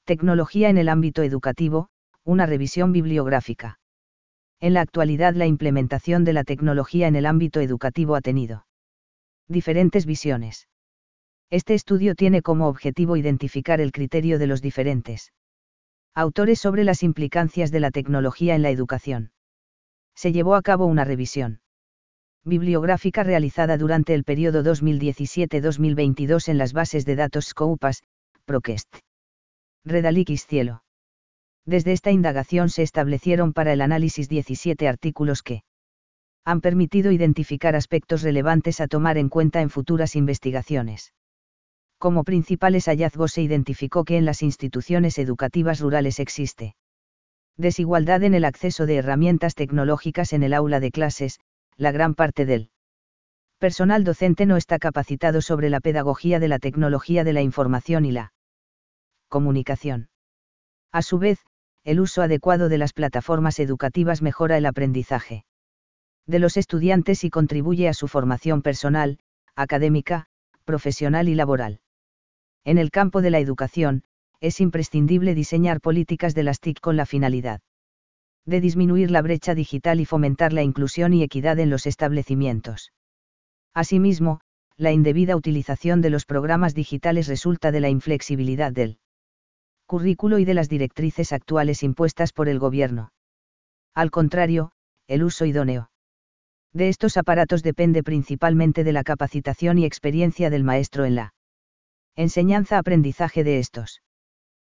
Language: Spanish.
Tecnología en el ámbito educativo, una revisión bibliográfica. En la actualidad la implementación de la tecnología en el ámbito educativo ha tenido diferentes visiones. Este estudio tiene como objetivo identificar el criterio de los diferentes autores sobre las implicancias de la tecnología en la educación. Se llevó a cabo una revisión bibliográfica realizada durante el periodo 2017-2022 en las bases de datos Scopus, Procast, Redalic y Cielo. Desde esta indagación se establecieron para el análisis 17 artículos que han permitido identificar aspectos relevantes a tomar en cuenta en futuras investigaciones. Como principales hallazgos se identificó que en las instituciones educativas rurales existe desigualdad en el acceso de herramientas tecnológicas en el aula de clases. La gran parte del personal docente no está capacitado sobre la pedagogía de la tecnología de la información y la comunicación. A su vez, el uso adecuado de las plataformas educativas mejora el aprendizaje de los estudiantes y contribuye a su formación personal, académica, profesional y laboral. En el campo de la educación, es imprescindible diseñar políticas de las TIC con la finalidad de disminuir la brecha digital y fomentar la inclusión y equidad en los establecimientos. Asimismo, la indebida utilización de los programas digitales resulta de la inflexibilidad del currículo y de las directrices actuales impuestas por el gobierno. Al contrario, el uso idóneo de estos aparatos depende principalmente de la capacitación y experiencia del maestro en la enseñanza-aprendizaje de estos.